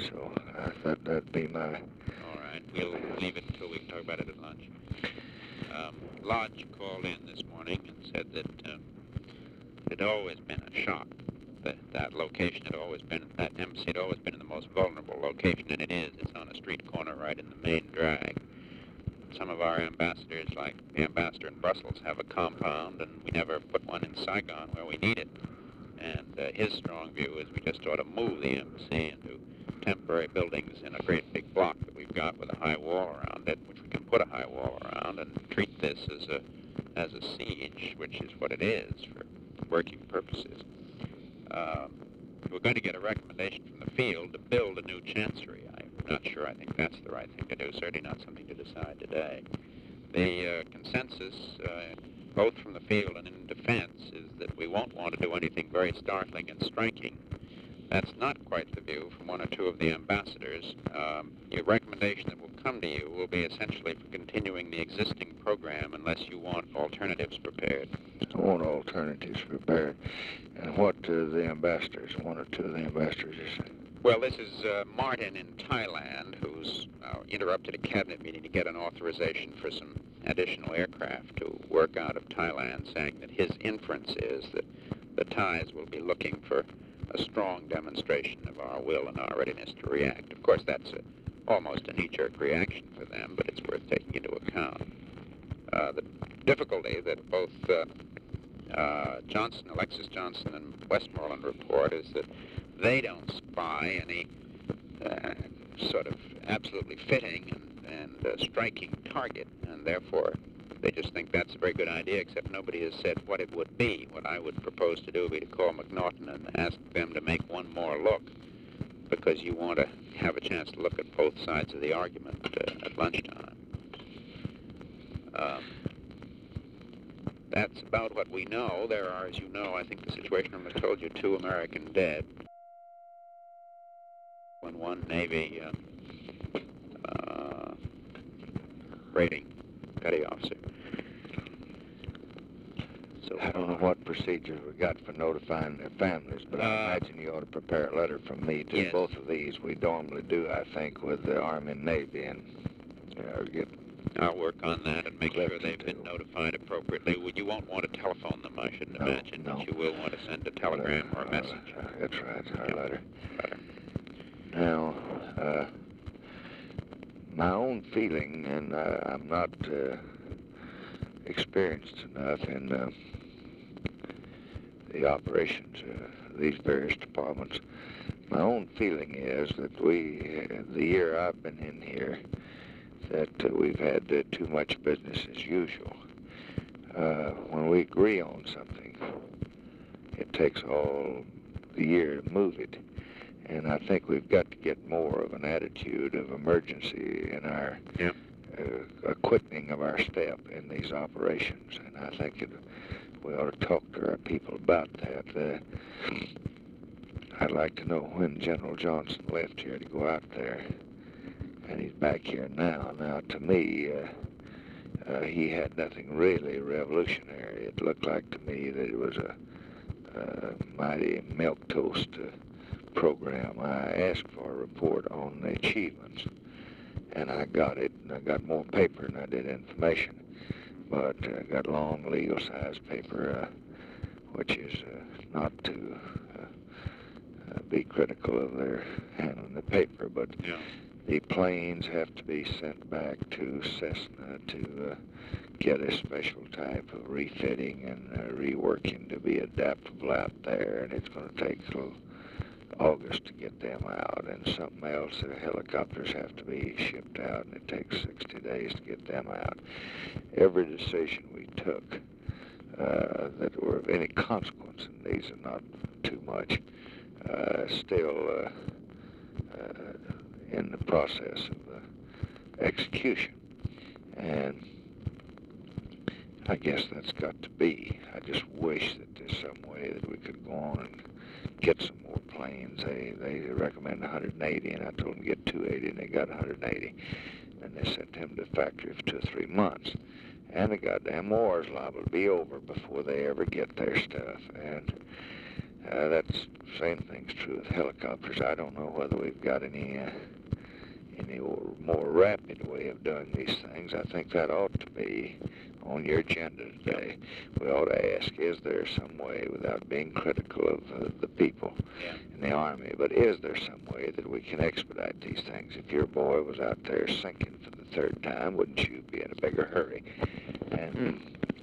So I thought that'd be my... All right. We'll leave it until we can talk about it at lunch. Lodge called in this morning and said that it had always been a shock. That location had always been, that embassy had always been in the most vulnerable location, and it is. It's on a street corner right in the main drag. Some of our ambassadors, like the ambassador in Brussels, have a compound, and we never put one in Saigon where we need it. And his strong view is we just ought to move the embassy into temporary buildings in a great big block that we've got with a high wall around it, which we can put a high wall around and treat this as a siege, which is what it is for working purposes. We're going to get a recommendation from the field to build a new chancery. I'm not sure I think that's the right thing to do, certainly not something to decide today. The consensus, both from the field and in defense, is that we won't want to do anything very startling and striking. That's not quite the view from one or two of the ambassadors. Your recommendation that will come to you will be essentially for continuing the existing program unless you want alternatives prepared. I want alternatives prepared. And what do the ambassadors, one or two of the ambassadors, are saying? Well, this is Martin in Thailand, who's interrupted a cabinet meeting to get an authorization for some additional aircraft to work out of Thailand, saying that his inference is that the Thais will be looking for a strong demonstration of our will and our readiness to react. Of course, that's almost a knee-jerk reaction for them, but it's worth taking into account. The difficulty that both Alexis Johnson and Westmoreland report is that they don't spy any sort of absolutely fitting and striking target, and therefore they just think that's a very good idea, except nobody has said what it would be. What I would propose to do would be to call McNaughton and ask them to make one more look, because you want to have a chance to look at both sides of the argument at lunchtime. That's about what we know. There are, as you know, I think the Situation Room has told you, 2 American dead and 1 Navy rating petty officer. So I don't know what procedures we got for notifying their families, but I imagine you ought to prepare a letter from me to yes. both of these. We normally do, I think, with the Army and Navy, and get... I'll work on that and make sure they've been notified appropriately. You won't want to telephone them, I shouldn't imagine, no. but you will want to send a telegram or a message. That's right, our letter. Letter. Now, my own feeling, and I'm not experienced enough in the operations of these various departments. My own feeling is that the year I've been in here, that we've had too much business as usual. When we agree on something, it takes all the year to move it. And I think we've got to get more of an attitude of emergency in our equipping of our staff in these operations. And I think we ought to talk to our people about that. I'd like to know when General Johnson left here to go out there. And he's back here now. Now, to me, he had nothing really revolutionary. It looked like to me that it was a mighty milquetoast program. I asked for a report on the achievements, and I got it. And I got more paper than I did information, but I got long legal-size paper, which is not to be critical of their handling the paper, but the planes have to be sent back to Cessna to get a special type of refitting and reworking to be adaptable out there, and it's going to take till August to get them out, and something else, the helicopters have to be shipped out, and it takes 60 days to get them out. Every decision we took that were of any consequence, and these are not too much, still in the process of execution. And I guess that's got to be. I just wish that there's some way that we could go on and get some more planes. They recommend 180, and I told them to get 280, and they got 180. And they sent them to the factory for 2 or 3 months. And the goddamn war is liable to be over before they ever get their stuff. And That's same thing's true with helicopters. I don't know whether we've got any more rapid way of doing these things. I think that ought to be on your agenda today. We ought to ask, is there some way, without being critical of the people in the Army, but is there some way that we can expedite these things? If your boy was out there sinking for the third time, wouldn't you be in a bigger hurry? And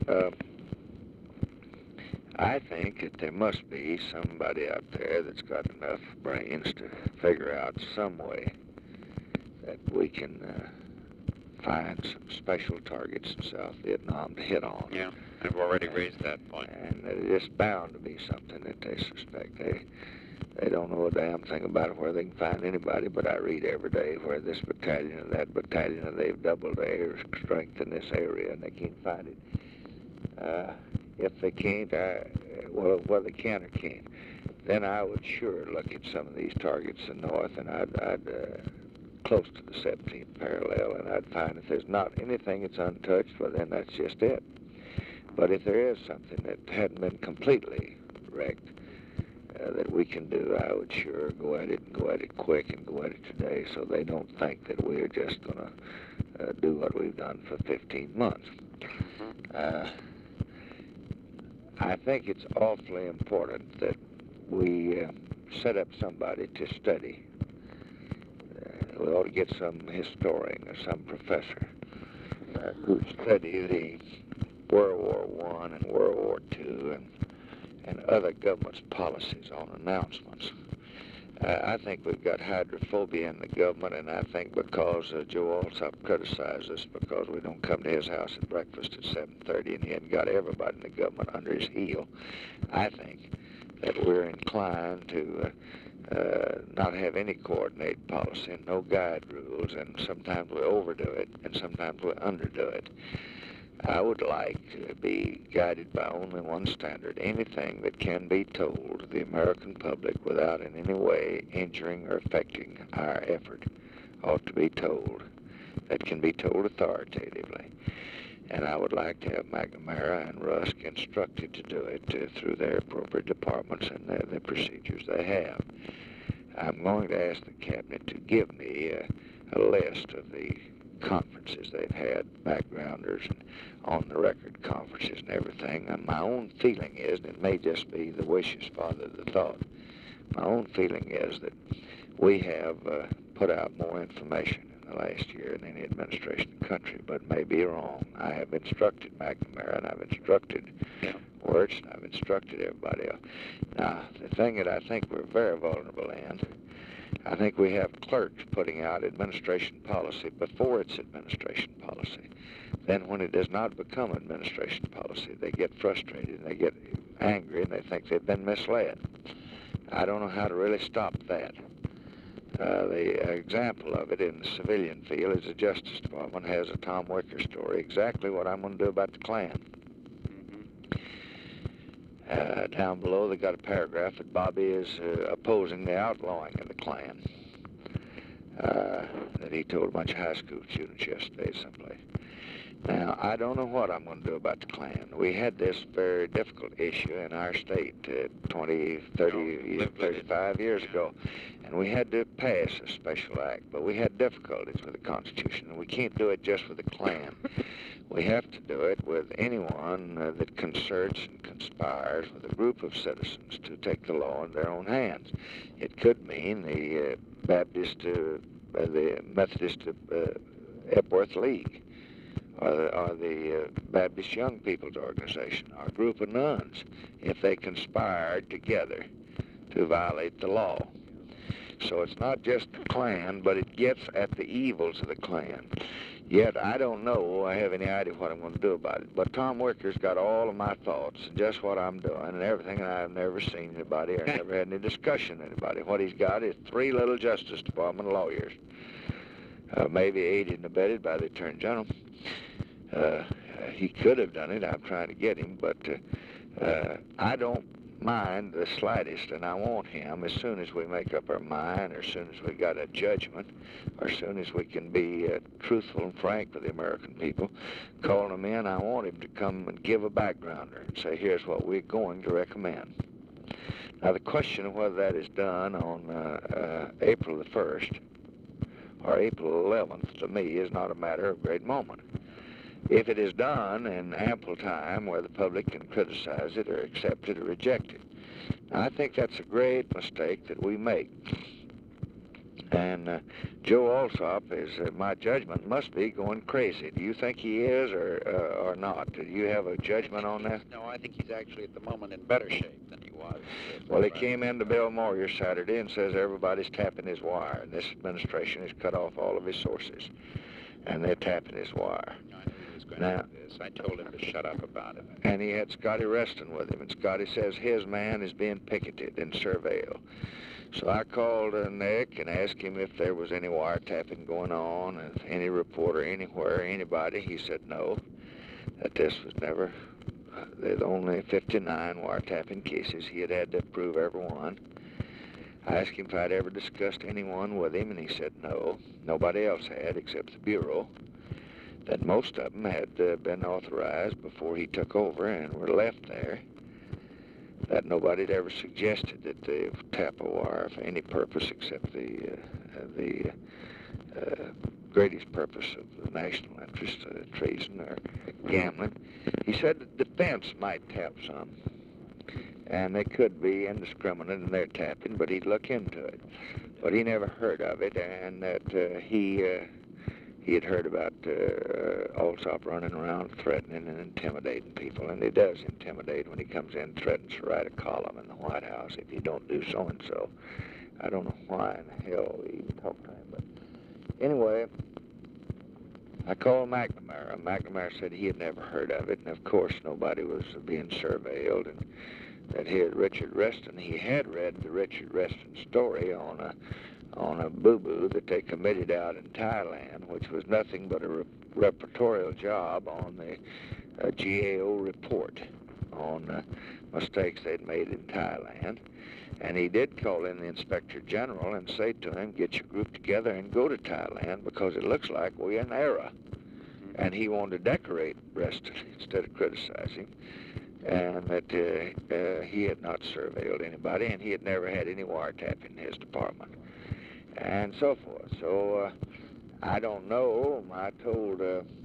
I think that there must be somebody out there that's got enough brains to figure out some way that we can find some special targets in South Vietnam to hit on. Yeah, I've already raised that point. And it's bound to be something that they suspect. They don't know a damn thing about where they can find anybody, but I read every day where this battalion and that battalion, and they've doubled their strength in this area, and they can't find it. If they can't, well, they can or can't, then I would sure look at some of these targets in the north, and I'd close to the 17th parallel, and I'd find if there's not anything that's untouched, well, then that's just it. But if there is something that hadn't been completely wrecked that we can do, I would sure go at it, and go at it quick, and go at it today, so they don't think that we're just going to do what we've done for 15 months. I think it's awfully important that we set up somebody to study. We ought to get some historian or some professor who study the World War I and World War II and other governments' policies on announcements. I think we've got hydrophobia in the government, and I think because Joe Alsop criticized us because we don't come to his house at breakfast at 7:30 and he hadn't got everybody in the government under his heel, I think that we're inclined to not have any coordinated policy and no guide rules, and sometimes we overdo it and sometimes we underdo it. I would like to be guided by only one standard. Anything that can be told to the American public without in any way injuring or affecting our effort ought to be told. That can be told authoritatively. And I would like to have McNamara and Rusk instructed to do it through their appropriate departments and the procedures they have. I'm going to ask the Cabinet to give me a list of the conferences they've had, backgrounders and on-the-record conferences and everything. And my own feeling is, and it may just be the wishes father the thought, my own feeling is that we have put out more information in the last year than any administration in the country, but may be wrong. I have instructed McNamara, and I've instructed Wirtz, and I've instructed everybody else. Now, the thing that I think we're very vulnerable in, I think we have clerks putting out administration policy before it's administration policy. Then when it does not become administration policy, they get frustrated and they get angry and they think they've been misled. I don't know how to really stop that. The example of it in the civilian field is the Justice Department has a Tom Wicker story, exactly what I'm going to do about the Klan. Down below, they got a paragraph that Bobby is opposing the outlawing of the Klan. That he told a bunch of high school students yesterday someplace. Now, I don't know what I'm going to do about the Klan. We had this very difficult issue in our state 20, 30, 35 years ago, and we had to pass a special act, but we had difficulties with the Constitution, and we can't do it just with the Klan. We have to do it with anyone that concerts and conspires with a group of citizens to take the law in their own hands. It could mean the the Methodist Epworth League, or the Baptist Young People's Organization, or a group of nuns, if they conspired together to violate the law. So it's not just the Klan, but it gets at the evils of the Klan. Yet I don't know, I have any idea what I'm going to do about it. But Tom Wicker's got all of my thoughts and just what I'm doing and everything, and I've never seen anybody or never had any discussion with anybody. What he's got is 3 little Justice Department lawyers, maybe aided and abetted by the Attorney General. He could have done it. I'm trying to get him, but I don't mind the slightest, and I want him as soon as we make up our mind, or as soon as we got a judgment, or as soon as we can be truthful and frank with the American people, calling them in. I want him to come and give a backgrounder and say, here's what we're going to recommend. Now, the question of whether that is done on April the 1st or April 11th, to me, is not a matter of great moment. If it is done in ample time where the public can criticize it or accept it or reject it, I think that's a great mistake that we make. And Joe Alsop is, my judgment, must be going crazy. Do you think he is or not? Do you have a judgment on that? No, I think he's actually at the moment in better shape than he was. Well, he came into Bill Moyer Saturday and says everybody's tapping his wire, and this administration has cut off all of his sources, and they're tapping his wire. I knew he was going to do this. I told him to shut up about it. And he had Scotty Reston with him, and Scotty says his man is being picketed in Surveil. So I called Nick and asked him if there was any wiretapping going on, and any reporter anywhere, anybody. He said no, that this was never, there's only 59 wiretapping cases. He had to prove every one. I asked him if I'd ever discussed anyone with him, and he said no. Nobody else had except the Bureau. That most of them had been authorized before he took over and were left there. That nobody had ever suggested that they tap a wire for any purpose except the greatest purpose of the national interest, treason or gambling. He said the defense might tap some, and they could be indiscriminate in their tapping, but he'd look into it. But he never heard of it, and that he had heard about Alsop running around threatening and intimidating people, and he does intimidate when he comes in, threatens to write a column in the White House if you don't do so-and-so. I don't know why in the hell we even talked to him, but anyway, I called McNamara. McNamara said he had never heard of it, and of course nobody was being surveilled, and that he had Richard Reston. He had read the Richard Reston story on a boo-boo that they committed out in Thailand, which was nothing but a reportorial job on the GAO report on mistakes they'd made in Thailand. And he did call in the Inspector General and say to him, get your group together and go to Thailand because it looks like we're in error. And he wanted to decorate Reston instead of criticizing, and that he had not surveilled anybody, and he had never had any wiretap in his department, and so forth. So I don't know. I told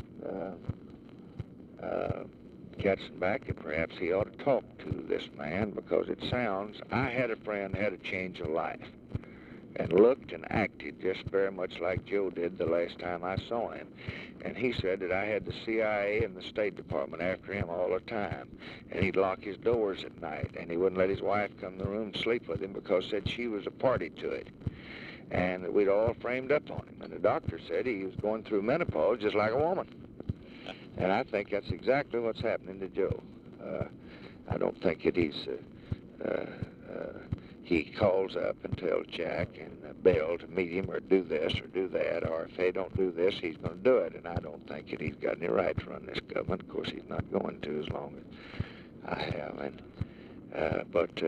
Katzenbach that perhaps he ought to talk to this man, because it sounds, I had a friend had a change of life and looked and acted just very much like Joe did the last time I saw him. And he said that I had the CIA and the State Department after him all the time. And he'd lock his doors at night, and he wouldn't let his wife come in the room and sleep with him because said she was a party to it. And we'd all framed up on him. And the doctor said he was going through menopause just like a woman. And I think that's exactly what's happening to Joe. I don't think that he calls up and tells Jack and Bill to meet him or do this or do that, or if they don't do this, he's going to do it. And I don't think that he's got any right to run this government. Of course, he's not going to as long as I have. And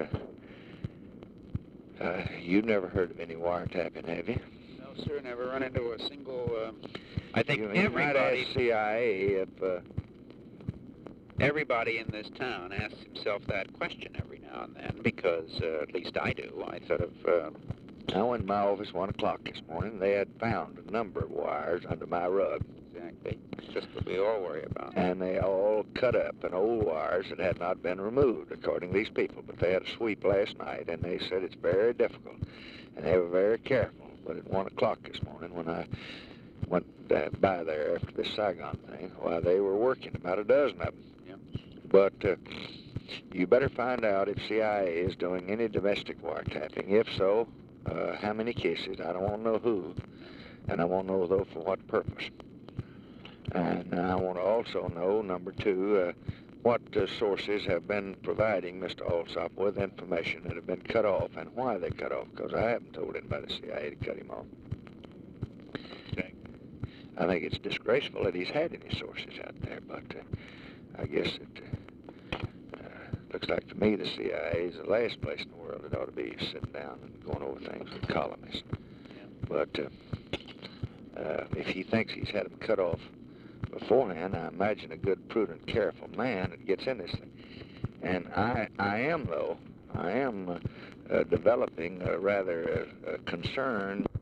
you've never heard of any wiretapping, have you? No, sir, never run into a single... I think you might ask CIA if... Everybody in this town asks himself that question every now and then, because at least I do. I sort of... I went in my office 1 o'clock this morning. They had found a number of wires under my rug. Exactly. It's just what we all worry about. And they all cut up in old wires that had not been removed, according to these people. But they had a sweep last night, and they said it's very difficult. And they were very careful. But at 1 o'clock this morning, when I went by there after this Saigon thing, well, they were working, about a dozen of them. But you better find out if CIA is doing any domestic wiretapping. If so, how many cases? I don't want to know who. And I want to know, though, for what purpose. And I want to also know, number two, what sources have been providing Mr. Alsop with information that have been cut off and why they cut off, because I haven't told anybody at the CIA to cut him off. Okay. I think it's disgraceful that he's had any sources out there, but I guess it looks like to me the CIA is the last place in the world that ought to be sitting down and going over things with columnists. But if he thinks he's had them cut off beforehand, I imagine a good, prudent, careful man that gets in this thing. And I am, though, I am developing a rather concern